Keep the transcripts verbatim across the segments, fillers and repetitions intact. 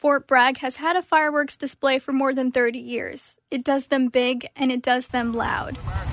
Fort Bragg has had a fireworks display for more than thirty years. It does them big, and it does them loud.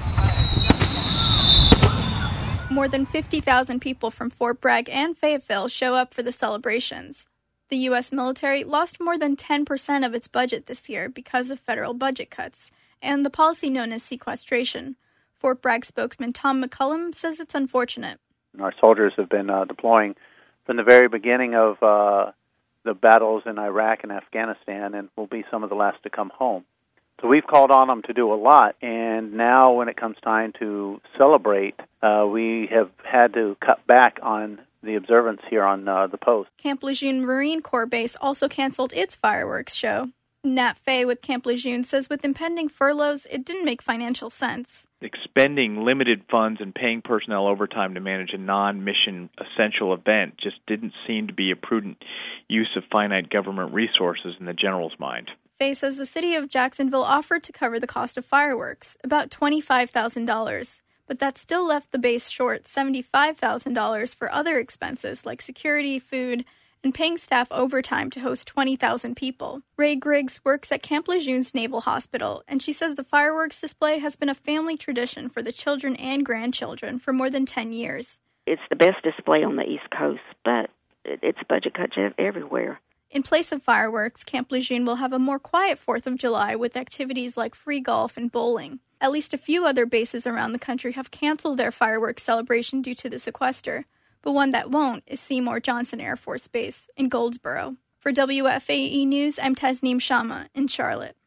More than fifty thousand people from Fort Bragg and Fayetteville show up for the celebrations. The U S military lost more than ten percent of its budget this year because of federal budget cuts and the policy known as sequestration. Fort Bragg spokesman Tom McCullum says it's unfortunate. Our soldiers have been uh, deploying from the very beginning of uh, the battles in Iraq and Afghanistan, and will be some of the last to come home. So we've called on them to do a lot, and now when it comes time to celebrate, uh, we have had to cut back on the observance here on uh, the post. Camp Lejeune Marine Corps Base also canceled its fireworks show. Nat Fay with Camp Lejeune says with impending furloughs, it didn't make financial sense. Expending limited funds and paying personnel overtime to manage a non-mission essential event just didn't seem to be a prudent use of finite government resources in the general's mind. Fay says the city of Jacksonville offered to cover the cost of fireworks, about twenty-five thousand dollars, but that still left the base short seventy-five thousand dollars for other expenses like security, food, and paying staff overtime to host twenty thousand people. Ray Griggs works at Camp Lejeune's Naval Hospital, and she says the fireworks display has been a family tradition for the children and grandchildren for more than ten years. It's the best display on the East Coast, but it's budget cuts everywhere. In place of fireworks, Camp Lejeune will have a more quiet fourth of July with activities like free golf and bowling. At least a few other bases around the country have canceled their fireworks celebration due to the sequester, but one that won't is Seymour Johnson Air Force Base in Goldsboro. For W F A E News, I'm Tasneem Sharma in Charlotte.